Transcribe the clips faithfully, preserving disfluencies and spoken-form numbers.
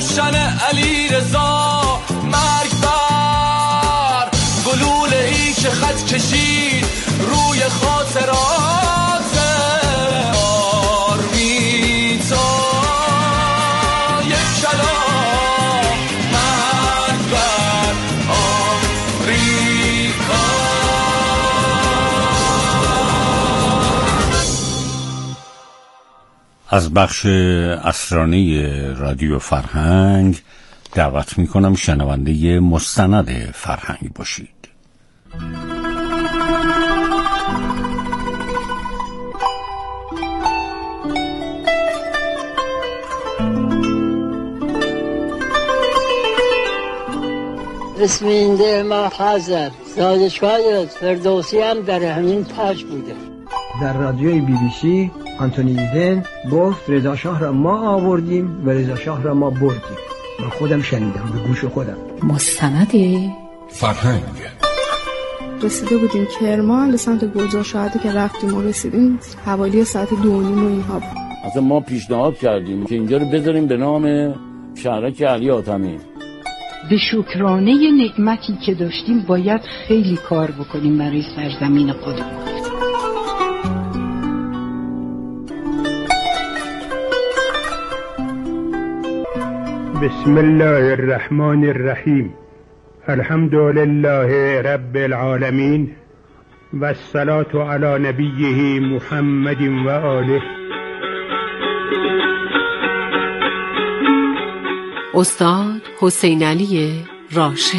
روشن علی رضا، مرگ بر گلوله ای که خط کشید روی خاطرات آرمیتا. یک کلام مرگ بر آمریکا. از بخش عصرانی رادیو فرهنگ دعوت میکنم شنونده مستند فرهنگ باشید. اسم این ده ما حاضر زادشگاه فردوسی هم در همین پاش بوده. در رادیوی بی بی سی آنتونی ایدن گفت رضا شاه را ما آوردیم و رضا شاه را ما بردیم. من خودم شنیدم به گوش خودم. مستند فرهنگ. رسیده بودیم کرمان به سمت گلزار شهادی که رفتیم و رسیدیم حوالی ساعت دو و نیم و اینها. اصلا ما پیشنهاد کردیم که اینجا رو بذاریم به نام شهرک علی حاتمی. به شکرانه نعمتی که داشتیم باید خیلی کار بکنیم برای سرزمین خودمون. بسم الله الرحمن الرحیم. الحمد لله رب العالمین و الصلاة علی نبیه محمد و آله. استاد حسین علی راشد.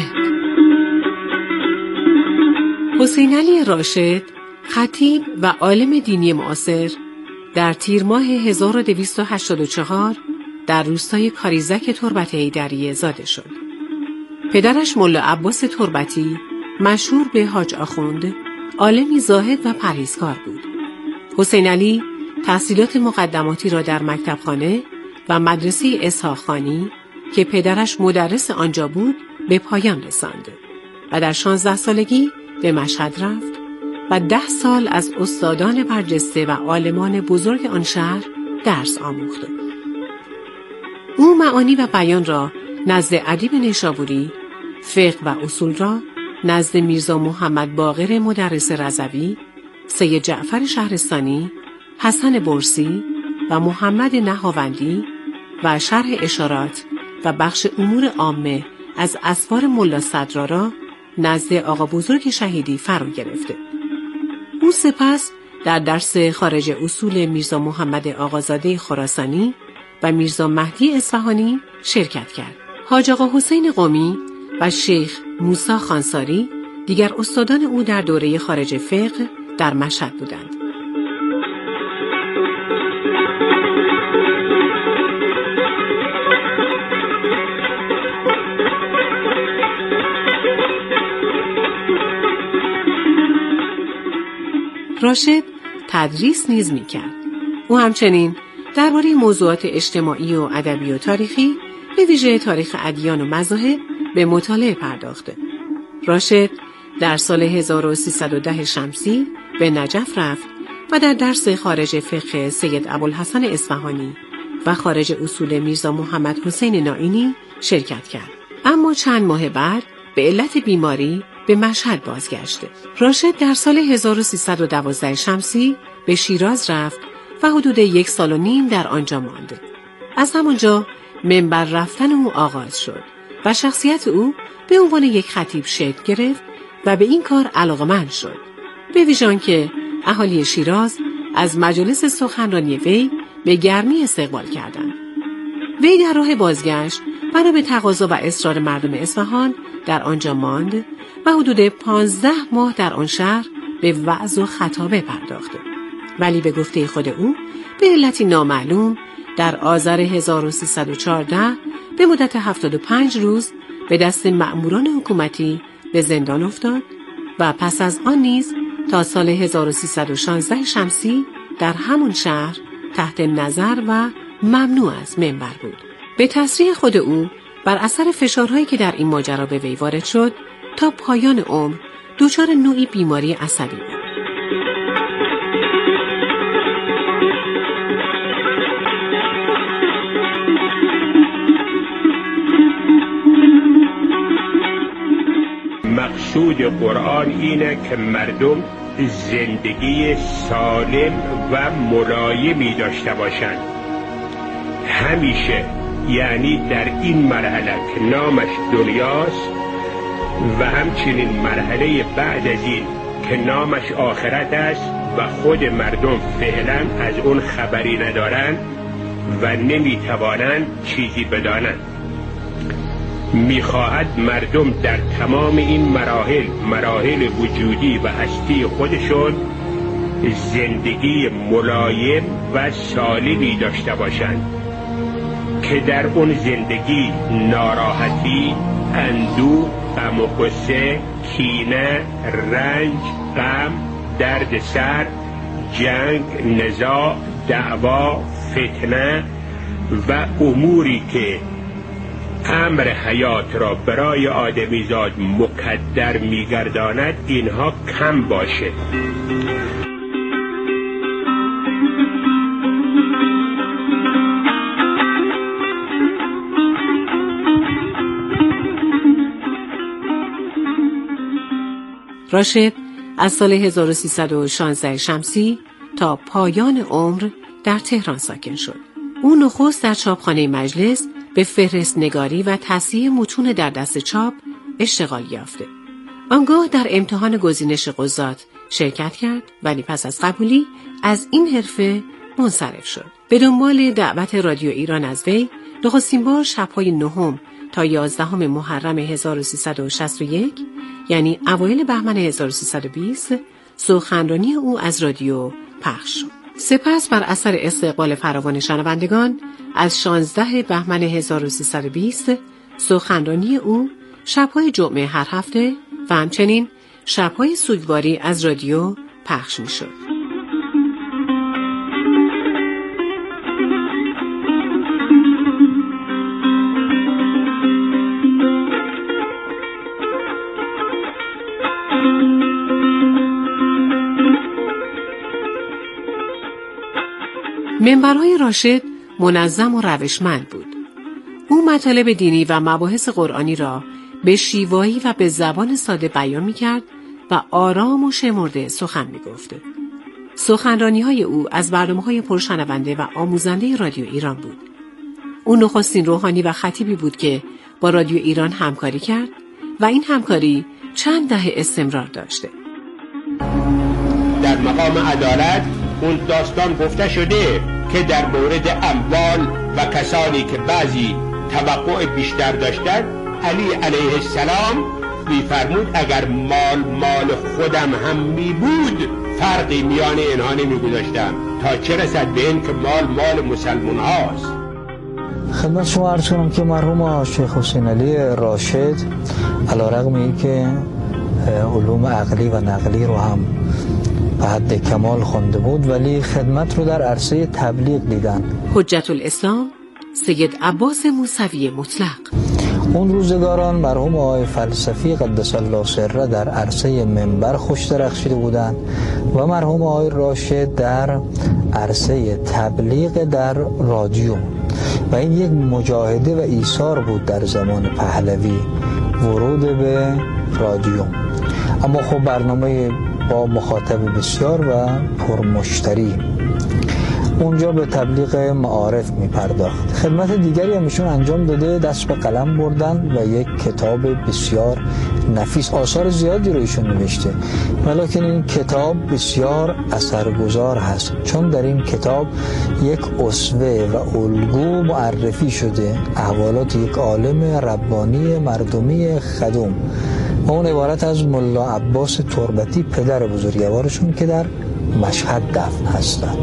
حسین علی راشد خطیب و عالم دینی معاصر در تیر ماه هزار و دویست و هشتاد و چهار در روستای کاریزک تربت حیدریه زاده شد. پدرش ملا عباس تربتی مشهور به حاج آخوند عالمی زاهد و پرهیزکار بود. حسین علی تحصیلات مقدماتی را در مکتبخانه و مدرسه اسحاق خانی که پدرش مدرس آنجا بود به پایان رساند و در شانزده سالگی به مشهد رفت و ده سال از استادان برجسته و عالمان بزرگ آن شهر درس آموخت. او معانی و بیان را نزد ادیب نیشابوری، فقه و اصول را نزد میرزا محمد باقر مدرس رضوی، سید جعفر شهرستانی، حسن برسی و محمد نهاوندی و شرح اشارات و بخش امور عامه از اسفار ملا صدرا را نزد آقا بزرگ شهیدی فرا گرفته. او سپس در درس خارج اصول میرزا محمد آقازاده خراسانی و میرزا مهدی اصفهانی شرکت کرد. حاج آقا حسین قمی و شیخ موسی خانساری دیگر استادان او در دوره خارج فقه در مشهد بودند. راشد تدریس نیز می‌کرد. او همچنین درباره موضوعات اجتماعی و ادبی و تاریخی به ویژه تاریخ ادیان و مذاهب به مطالعه پرداخته. راشد در سال هزار و سیصد و ده شمسی به نجف رفت و در درس خارج فقه سید ابوالحسن اصفهانی و خارج اصول میرزا محمد حسین نائینی شرکت کرد. اما چند ماه بعد به علت بیماری به مشهد بازگشته. راشد در سال هزار و سیصد و دوازده شمسی به شیراز رفت و حدود یک سال و نیم در آنجا ماند. از همانجا منبر رفتن او آغاز شد و شخصیت او به عنوان یک خطیب شکل گرفت و به این کار علاقه‌مند شد. به ویژه که اهالی شیراز از مجالس سخنرانی وی به گرمی استقبال کردند. وی در راه بازگشت بنا به تقاضا و اصرار مردم اصفهان در آنجا ماند و حدود پانزده ماه در آن شهر به وعظ و خطابه پرداخت. ولی به گفته خود او به علتی نامعلوم در آذر هزار و سیصد و چهارده به مدت هفتاد و پنج روز به دست مأموران حکومتی به زندان افتاد و پس از آن نیز تا سال هزار و سیصد و شانزده شمسی در همون شهر تحت نظر و ممنوع از منبر بود. به تصریح خود او بر اثر فشارهایی که در این ماجرا به وی وارد شد تا پایان عمر دچار نوعی بیماری عصبی بود. مقصود قرآن اینه که مردم زندگی سالم و ملایمی داشته باشند همیشه، یعنی در این مرحله که نامش دنیاست و همچنین مرحله بعد از این که نامش آخرت است و خود مردم فعلا از اون خبری ندارند و نمیتوانند چیزی بدانند. میخواهد مردم در تمام این مراحل مراحل وجودی و هستی خودشون زندگی ملایم و سالمی داشته باشند که در اون زندگی ناراحتی، اندوه، غم و غصه، کینه، رنج، غم، درد سر، جنگ، نزاع، دعوا، فتنه و اموری که امر حیات را برای آدمیزاد مکدر می‌گرداند اینها کم باشه. راشد از سال هزار و سیصد و شانزده شمسی تا پایان عمر در تهران ساکن شد. او نخست در چاپخانه مجلس به فهرست نگاری و تصحیح متون در دست چاپ اشتغال یافته. آنگاه در امتحان گزینش قضات شرکت کرد، ولی پس از قبولی از این حرفه منصرف شد. به دنبال دعوت رادیو ایران از وی نخستین بار شب‌های نهم تا یازدهم محرم هزار و سیصد و شصت و یک، یعنی اوایل بهمن هزار و سیصد و بیست، سخنرانی او از رادیو پخش شد. سپس بر اثر استقبال فراوان شنوندگان از شانزده بهمن هزار و سیصد و بیست سخنرانی او شب‌های جمعه هر هفته و همچنین شب‌های سوگواری از رادیو پخش می‌شد. منبرهای راشد منظم و روشمند بود. او مطالب دینی و مباحث قرآنی را به شیوایی و به زبان ساده بیان می‌کرد و آرام و شمرده سخن می‌گفت. سخنرانی‌های او از برنامه‌های پرشنونده و آموزنده رادیو ایران بود. او نخستین روحانی و خطیبی بود که با رادیو ایران همکاری کرد و این همکاری چند دهه استمرار داشته. در مقام عدالت اون داستان گفته شده که در مورد اموال و کسانی که بعضی توقع بیشتر داشتند، علی علیه السلام می‌فرمود اگر مال مال خودم هم می بود فرقی میان اینها نمی‌گذاشتم، تا چه رسد به این که مال مال مسلمان هاست. خدمت شما عرض کنم که مرحوم شیخ حسین علی راشد علیرغم اینکه علوم عقلی و نقلی رو هم به حد کمال خونده بود، ولی خدمت رو در عرصه تبلیغ دیدن. حجت الاسلام سید عباس موسوی مطلق. اون روزگاران مرحوم آقای فلسفی قدس الله سره در عرصه منبر خوش درخشیده بودند و مرحوم آقای راشد در عرصه تبلیغ در رادیو، و این یک مجاهده و ایثار بود در زمان پهلوی ورود به رادیو. اما خب برنامه با مخاطب بسیار و پرمشتری، اونجا به تبلیغ معارف می پرداخت. خدمت دیگری همیشون انجام داده، دست به قلم بردن و یک کتاب بسیار نفیس، آثار زیادی رو ایشون نوشته، ولیکن این کتاب بسیار اثرگذار هست، چون در این کتاب یک اسوه و الگو معرفی شده، احوالات یک عالم ربانی مردمی خدوم، و اون عبارت از ملا عباس تربتی پدر بزرگوارشون که در مشهد دفن هستند.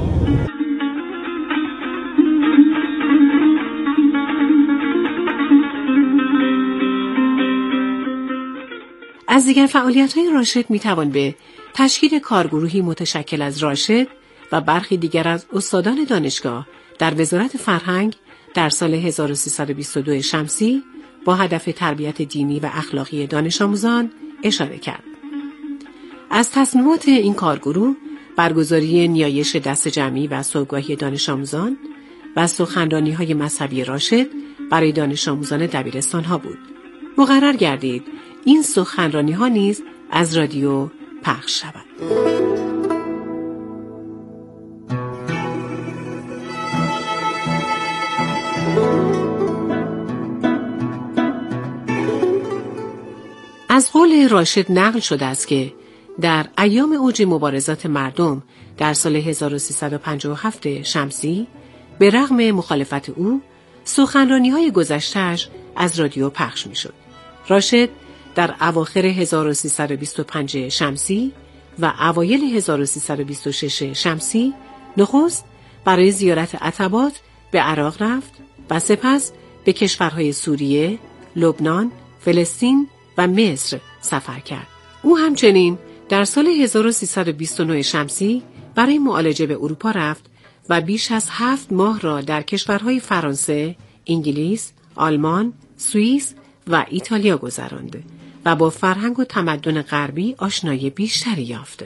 از دیگر فعالیت‌های راشد می‌توان به تشکیل کارگروهی متشکل از راشد و برخی دیگر از استادان دانشگاه در وزارت فرهنگ در سال هزار و سیصد و بیست و دو شمسی با هدف تربیت دینی و اخلاقی دانش آموزان اشاره کرد. از تصمیمات این کارگروه برگزاری نیایش دست جمعی و صبحگاهی دانش آموزان و سخنرانی‌های مذهبی راشد برای دانش آموزان دبیرستان‌ها بود. مقرر گردید این سخنرانی ها نیز از رادیو پخش شود. از قول راشد نقل شده است که در ایام اوج مبارزات مردم در سال هزار و سیصد و پنجاه و هفت شمسی به رغم مخالفت او سخنرانی‌های گذشته‌اش از رادیو پخش می‌شد. راشد در اواخر هزار و سیصد و بیست و پنج شمسی و اوایل هزار و سیصد و بیست و شش شمسی نخست برای زیارت عتبات به عراق رفت و سپس به کشورهای سوریه، لبنان، فلسطین و مصر سفر کرد. او همچنین در سال هزار و سیصد و بیست و نه شمسی برای معالجه به اروپا رفت و بیش از هفت ماه را در کشورهای فرانسه، انگلیس، آلمان، سوئیس و ایتالیا گذراند و با فرهنگ و تمدن غربی آشنایی بیشتری یافت.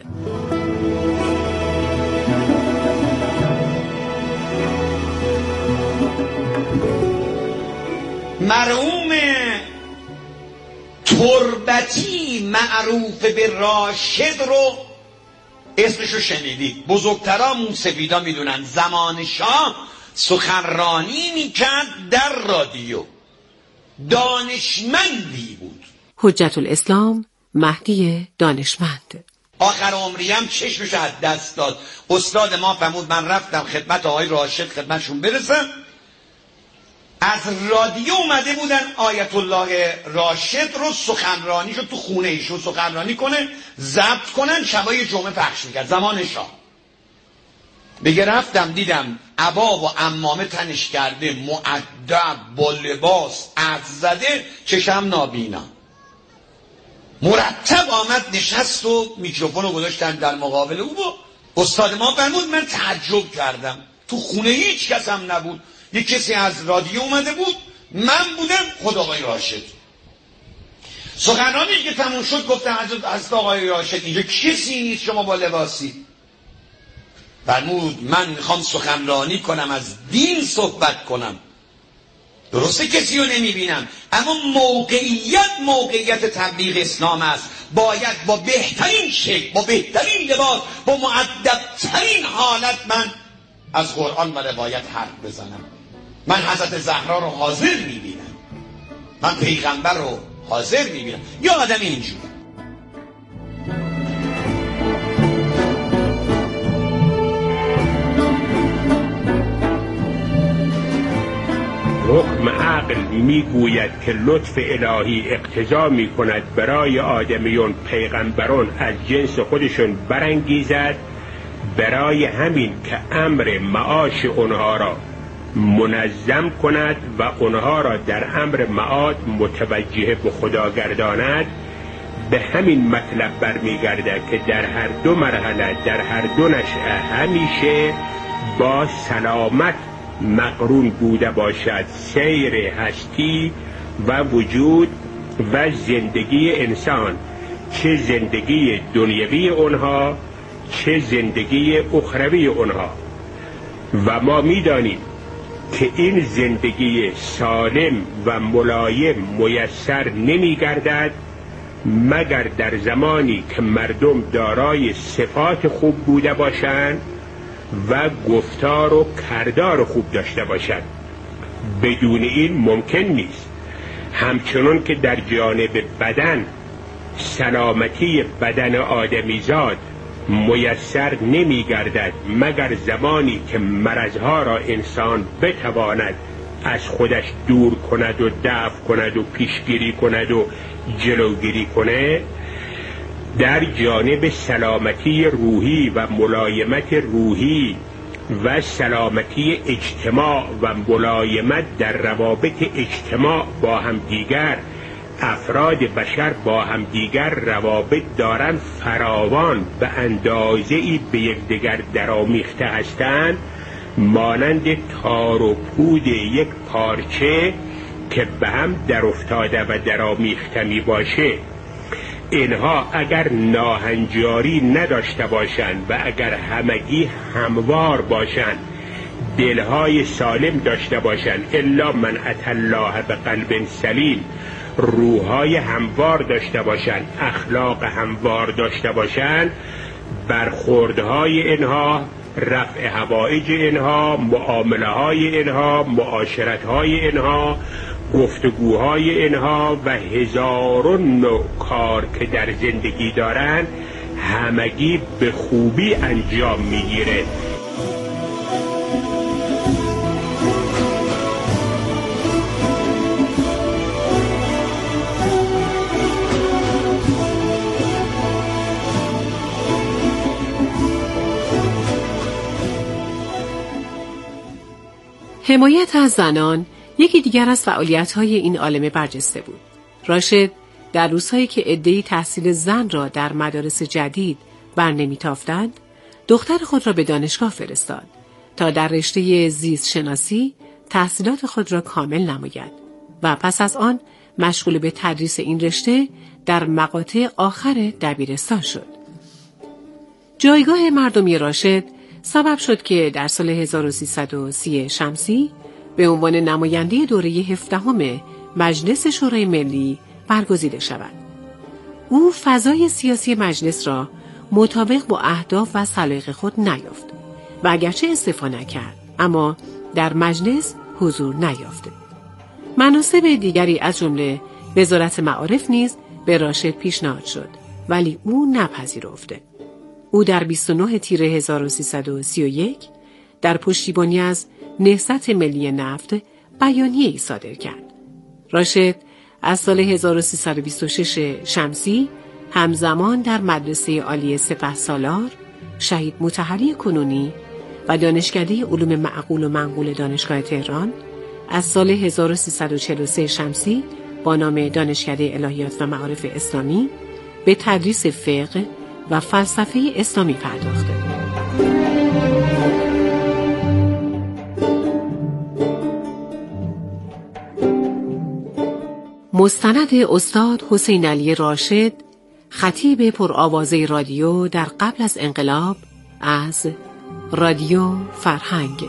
مرحوم تربتی معروف به راشد رو اسمشو شنیدید. بزرگترا موسفیدا میدونن زمان شاه سخنرانی میکرد در رادیو. دانشمندی بود. حجت الاسلام مهدی دانشمند. آخر عمری هم چشمش از دست داد. استاد ما فرمود من رفتم خدمت آقای راشد خدمتشون برسم. از رادیو اومده بودن آیت الله راشد رو سخنرانیشو تو خونه ایشون سخنرانی کنه، ضبط کنن، شبای جمعه پخش میکرد زمان شاه. بگه رفتم دیدم عبا و عمامه تنش کرده، مؤدب، با لباس، عطر زده، چشم نابینا. مرتب آمد نشست و میکروفون رو گذاشتن در مقابل او. با استاد ما فرمود من تعجب کردم، تو خونه هیچ کس هم نبود، یک کسی از رادیو اومده بود، من بودم، خود آقای راشد. سخنرانی که تموم شد گفتم از آقای راشد اینجا کسی نیست شما با لباسی؟ فرمود من میخوام سخنرانی کنم، از دین صحبت کنم. درسته کسی رو نمیبینم، اما موقعیت موقعیت تبلیغ اسلام است. باید با بهترین شکل، با بهترین لباس، با مؤدبترین حالت من از قرآن و روایت حرف بزنم. من حضرت زهرا رو حاضر میبینم، من پیغمبر رو حاضر میبینم. یا آدم اینجور حکم عقل میگوید که لطف الهی اقتضا میکند برای آدمیون پیغمبران از جنس خودشون برانگیزد، برای همین که امر معاش اونها را منظم کند و اونها را در امر معاد متوجه به خدا گرداند. به همین مطلب برمیگرده که در هر دو مرحله، در هر دو نشأه همیشه با سلامت مقرون بوده باشد سیر هستی و وجود و زندگی انسان، چه زندگی دنیوی اونها چه زندگی اخروی اونها. و ما میدانیم که این زندگی سالم و ملایم میسر نمیگردد مگر در زمانی که مردم دارای صفات خوب بوده باشند و گفتار و کردار خوب داشته باشند. بدون این ممکن نیست. همچنان که در جانب بدن سلامتی بدن آدمیزاد میسر نمی گردد مگر زمانی که مرضها را انسان بتواند از خودش دور کند و دفع کند و پیشگیری کند و جلوگیری کند. در جانب سلامتی روحی و ملایمت روحی و سلامتی اجتماع و ملایمت در روابط اجتماع با هم دیگر، افراد بشر با هم دیگر روابط دارند فراوان به اندازه‌ای به یکدیگر درآمیخته هستند، مانند تار و پود یک پارچه که به هم در افتاده و درآمیخته می باشه. اینها اگر ناهنجاری نداشته باشند و اگر همگی هموار باشند، دلهای سالم داشته باشند، الا من اتى الله بقلب سلیم، روح‌های هموار داشته باشند، اخلاق هموار داشته باشند، برخوردهای اینها، رفع حوائج اینها، معامله‌های اینها، معاشرت‌های اینها، گفتگوهای اینها و هزارون نوع کار که در زندگی دارند همگی به خوبی انجام میگیره. حمایت از زنان یکی دیگر از فعالیت‌های این عالم برجسته بود. راشد در روزهایی که عده‌ای تحصیل زن را در مدارس جدید بر نمی‌تافتند، دختر خود را به دانشگاه فرستاد تا در رشته زیست شناسی تحصیلات خود را کامل نماید و پس از آن مشغول به تدریس این رشته در مقاطع آخر دبیرستان شد. جایگاه مردمی راشد سبب شد که در سال هزار و سیصد و سی شمسی به عنوان نماینده دوره هفدهم مجلس شورای ملی برگزیده شود. او فضای سیاسی مجلس را مطابق با اهداف و سلایق خود نیافت و اگرچه استعفا نکرد اما در مجلس حضور نیافته. مناصب دیگری از جمله وزارت معارف نیز به راشد پیشنهاد شد ولی او نپذیرفته. او در بیست و نه تیر هزار و سیصد و سی و یک در پشتیبانی از نهضت ملی نفت بیانیه‌ای صادر کرد. راشد از سال هزار و سیصد و بیست و شش شمسی همزمان در مدرسه عالی سپهسالار، شهید مطهری کنونی و دانشکده علوم معقول و منقول دانشگاه تهران، از سال هزار و سیصد و چهل و سه شمسی با نام دانشکده الهیات و معارف اسلامی به تدریس فقه و فلسفه اسلامی پرداخته. مستند استاد حسین علی راشد، خطیب پرآوازه رادیو در قبل از انقلاب، از رادیو فرهنگ.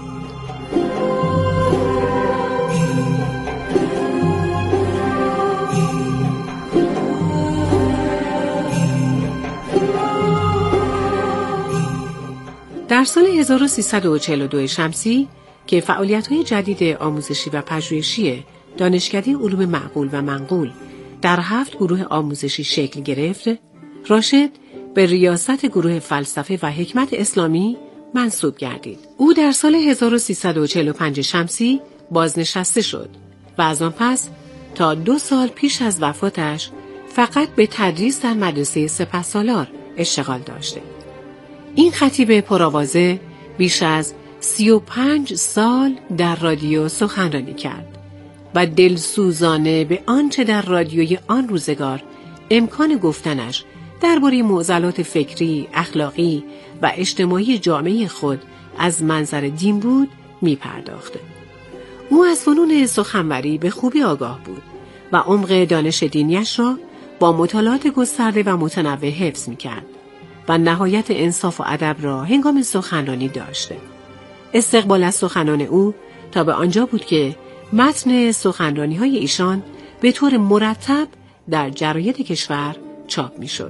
در سال هزار و سیصد و چهل و دو شمسی که فعالیت‌های جدید آموزشی و پژوهشی دانشکده علوم معقول و منقول در هفت گروه آموزشی شکل گرفت، راشد به ریاست گروه فلسفه و حکمت اسلامی منصوب گردید. او در سال هزار و سیصد و چهل و پنج شمسی بازنشسته شد و از آن پس تا دو سال پیش از وفاتش فقط به تدریس در مدرسه سپهسالار اشتغال داشته. این خطیب پرآوازه بیش از سی و پنج سال در رادیو سخنرانی کرد و دلسوزانه به آنچه در رادیوی آن روزگار امکان گفتنش درباره معضلات فکری، اخلاقی و اجتماعی جامعه خود از منظر دین بود می پرداخته. او از فنون سخنوری به خوبی آگاه بود و عمق دانش دینیش را با مطالعات گسترده و متنوع حفظ می کرد و نهایت انصاف و ادب را هنگام سخنرانی داشته. استقبال از سخنان او تا به آنجا بود که متن سخنرانی‌های ایشان به طور مرتب در جراید کشور چاپ می‌شد.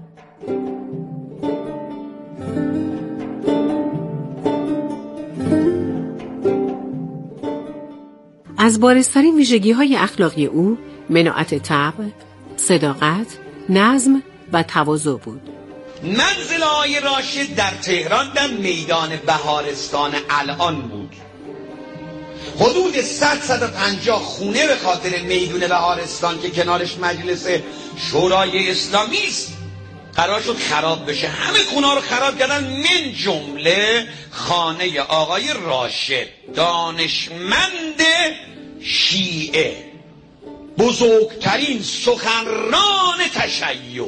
از بارزترین ویژگی‌های اخلاقی او مناعت طبع، صداقت، نظم و تواضع بود. منزل آقای راشد در تهران در میدان بهارستان الان بود. حدود صد تا صد و پنجاه خونه به خاطر میدون بهارستان که کنارش مجلس شورای اسلامی است قرار شد خراب بشه. همه خونه رو خراب کردن، من جمله خانه آقای راشد، دانشمند شیعه، بزرگترین سخنران تشیع.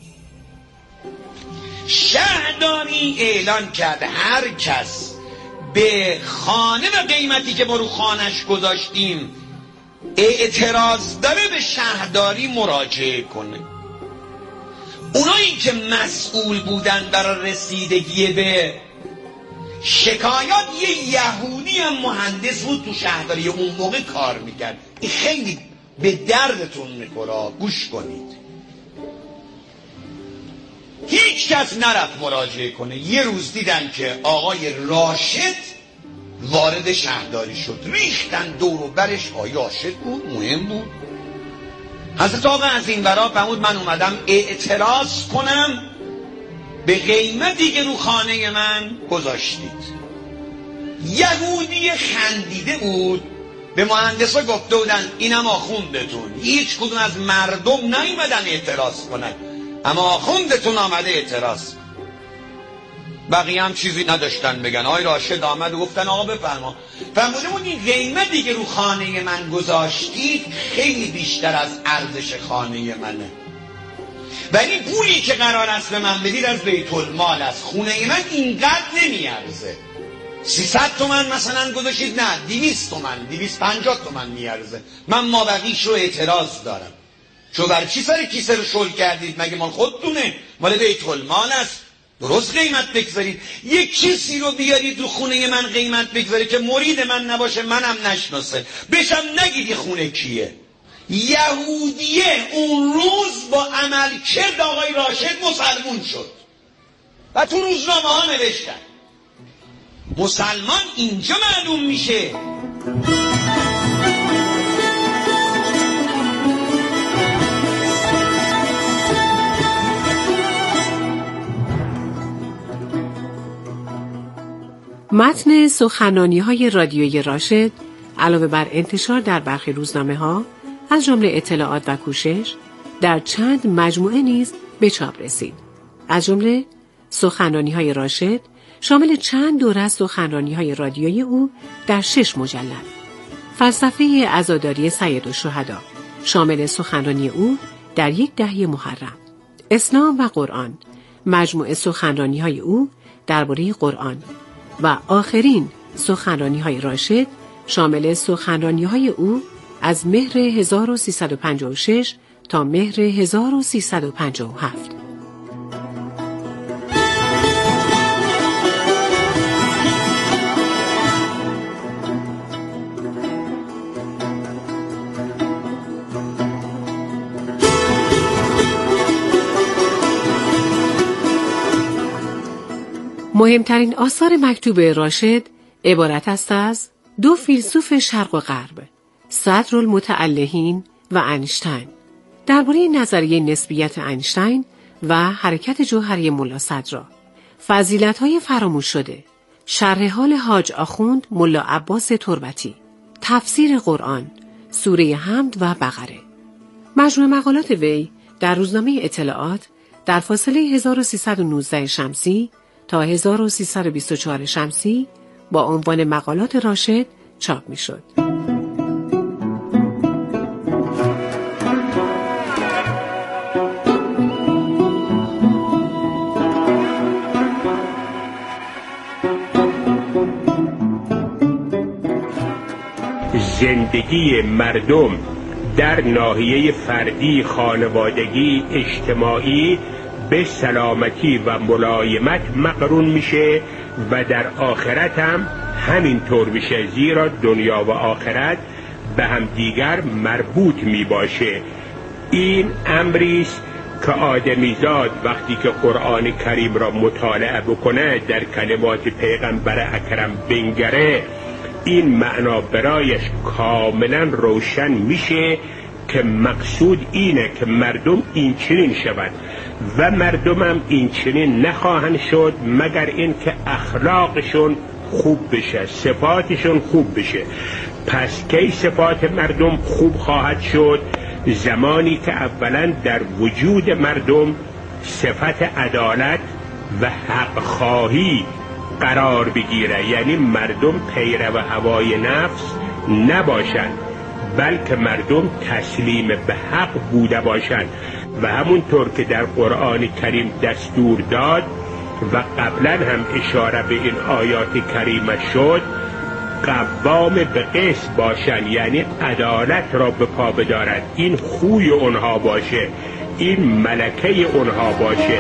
شهرداری اعلان کرد هر کس به خانه و قیمتی که ما رو خانش گذاشتیم اعتراض داره به شهرداری مراجعه کنه. اونایی که مسئول بودن برای رسیدگی به شکایات، یه یهودی هم مهندس بود تو شهرداری اون موقع کار میکرد. این خیلی به دردتون میخوره. گوش کنید. هیچ کس نرفت مراجعه کنه. یه روز دیدن که آقای راشد وارد شهرداری شد، ریختن دور و برش. آقای راشد بود، مهم بود. حضرت آقا از این ورا فرمود من اومدم اعتراض کنم به قیمتی که رو خانه من گذاشتید. یهودی خندیده بود، به مهندسا گفته بودن اینم آخوندتون. هیچ کدوم از مردم نیومدن اعتراض کنن، اما آخوندتون آمده اعتراض. بقیه هم چیزی نداشتن بگن. آقای راشد آمد و گفتن آقا بفرما. فرموده بود این قیمتی که رو خانه من گذاشتید خیلی بیشتر از ارزش خانه منه، ولی پولی که قرار است به من بدید از بیت المال است. خونه من اینقدر نمیارزه. سیصد تومن مثلا گذاشتید، نه دویست تومن، دویست پنجاه تومن میارزه. من مابقیش رو اعتراض دارم. چون بر چی سر کیسه رو شل کردید؟ مگه مال خودتونه؟ مال بیت المال است. درست قیمت بگذارید. یک کسی رو بیارید رو خونه من قیمت بگذارید که مرید من نباشه، منم نشناسه، بشم نگید خونه کیه. یهودیه اون روز با عملکرد آقای راشد مسلمون شد و تو روزنامه ها نوشتن. مسلمان اینجا معلوم میشه. متن سخنرانی‌های رادیویی راشد علاوه بر انتشار در برخی روزنامه‌ها از جمله اطلاعات و کوشش در چند مجموعه نیز به چاپ رسید. از جمله سخنرانی‌های راشد شامل چند دوره از سخنرانی‌های رادیویی او در شش مجلد، فلسفه عزاداری سیدالشهدا شامل سخنرانی او در یک دهه محرم، اسلام و قرآن مجموعه سخنرانی‌های او درباره قرآن و آخرین سخنرانی‌های راشد شامل سخنرانی‌های او از مهر هزار و سیصد و پنجاه و شش تا مهر هزار و سیصد و پنجاه و هفت. مهمترین آثار مکتوب راشد عبارت است از دو فیلسوف شرق و غرب، صدرالمتألهین و اینشتین، درباره نظریه نسبیت اینشتین و حرکت جوهری ملا صدرا، فضیلت‌های فراموش شده، شرح حال حاج آخوند ملا عباس تربتی، تفسیر قرآن، سوره حمد و بقره. مجموع مقالات وی در روزنامه اطلاعات در فاصله هزار و سیصد و نوزده شمسی تا هزار و سیصد و بیست و چهار شمسی با عنوان مقالات راشد چاپ می شد. زندگی مردم در ناحیه فردی، خانوادگی، اجتماعی به سلامتی و ملایمت مقرون میشه و در آخرت هم همینطور میشه، زیرا دنیا و آخرت به هم دیگر مربوط میباشه. این امریست که آدمیزاد وقتی که قرآن کریم را مطالعه بکنه، در کلمات پیغمبر اکرم بنگره، این معنا برایش کاملا روشن میشه که مقصود اینه که مردم این چنین شود و مردم هم این چنین نخواهند شد مگر این که اخلاقشون خوب بشه، صفاتشون خوب بشه. پس کی صفات مردم خوب خواهد شد؟ زمانی که اولا در وجود مردم صفت عدالت و حق خواهی قرار بگیره، یعنی مردم پیرو هوای نفس نباشند بلکه مردم تسلیم به حق بوده باشند و همونطور که در قرآن کریم دستور داد و قبلا هم اشاره به این آیات کریمه شد، قوام به قسط باشند، یعنی عدالت را به پا بدارد. این خوی اونها باشه، این ملکه اونها باشه.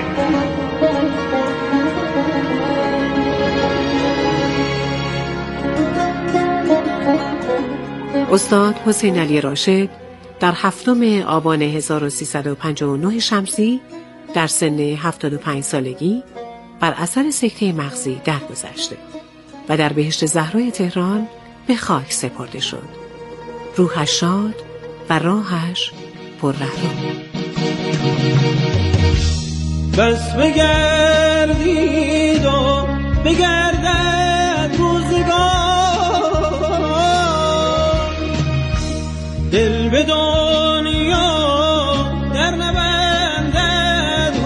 استاد حسین علی راشد در هفتم آبان هزار و سیصد و پنجاه و نه شمسی در سن هفتاد و پنج سالگی بر اثر سکته مغزی درگذشته و در بهشت زهرای تهران به خاک سپرده شد. روحش شاد و راهش پر رهرو. بس بگردید و بگردد روزگار، دل به دنیا در نبندد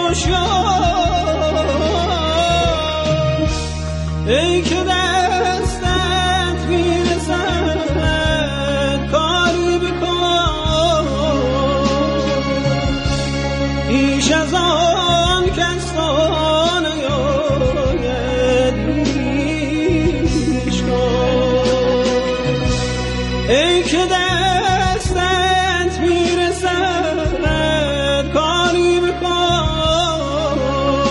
هوشیار. ای که دستت میرسد کاری بکن، پیش از آن کس تا نیاید پیش کن. ای که دستت میرسد کاری بکن،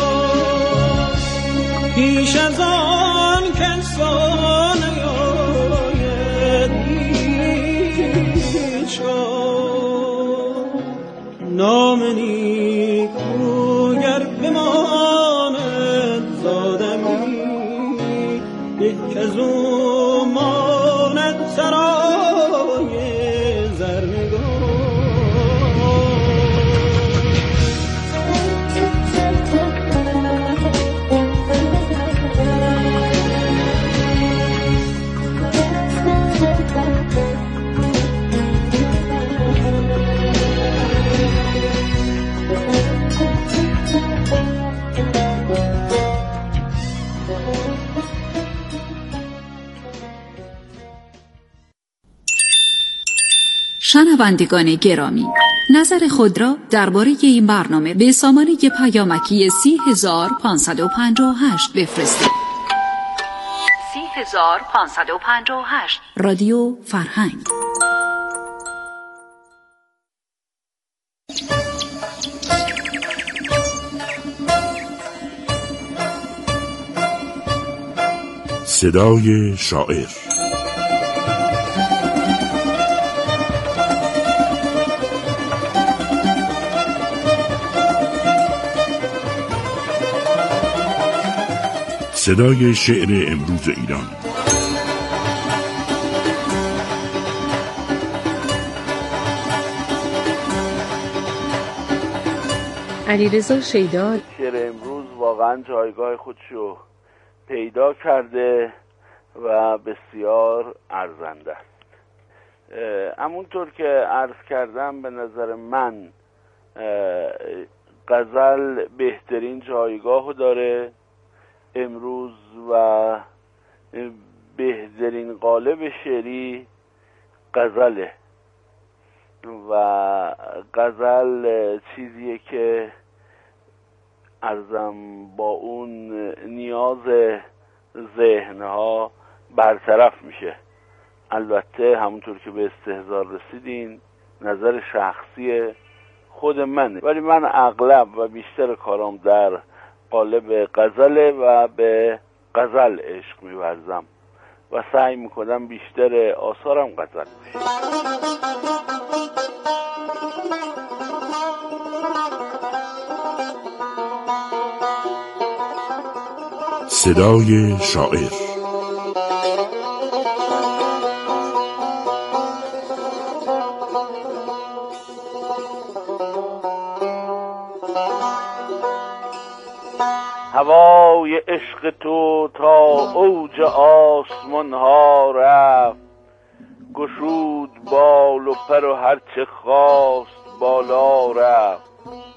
پیش از آن کس تا نیاید پیش کن. نام نیکوگر بماند زادمی، یک از او ماند سرای زرنگار. شنوندگان گرامی، نظر خود را درباره این برنامه به سامانه پیامکی سی هزار پانصد و پنجاه و هشت بفرستید. سی هزار پانصد و پنجاه و هشت رادیو فرهنگ. صدای شاعر. صدای شعر امروز ایران. علیرضا شیدا. شعر امروز واقعا جایگاه خودشو پیدا کرده و بسیار ارزنده است. همونطور که عرض کردم به نظر من غزل بهترین جایگاهو داره امروز و بهترین قالب شعری غزله و غزل چیزیه که عرضم با اون نیاز ذهنها برطرف میشه. البته همونطور که به استحضار رسیدین نظر شخصی خود منه، ولی من اغلب و بیشتر کارام در قالب غزله و به غزل عشق می‌ورزم و سعی میکنم بیشتر آثارم غزل بشه. صدای شاعر. هوای عشق تو تا اوج آسمان ها رفت، گشود بال و پر و هرچه خواست بالا رفت.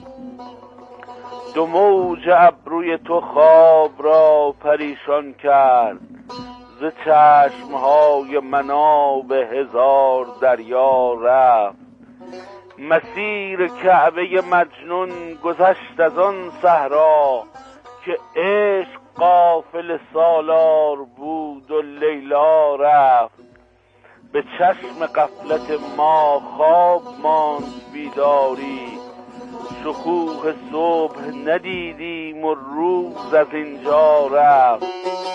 دو موج ابروی تو خواب را پریشان کرد، ز چشمهای مناب هزار دریا رفت. مسیر کعبه مجنون گذشت از آن صحرا، که عشق قافل سالار بود و لیلا رفت. به چشم غفلت ما خواب ماند بیداری، شکوه صبح ندیدیم و روز از اینجا رفت.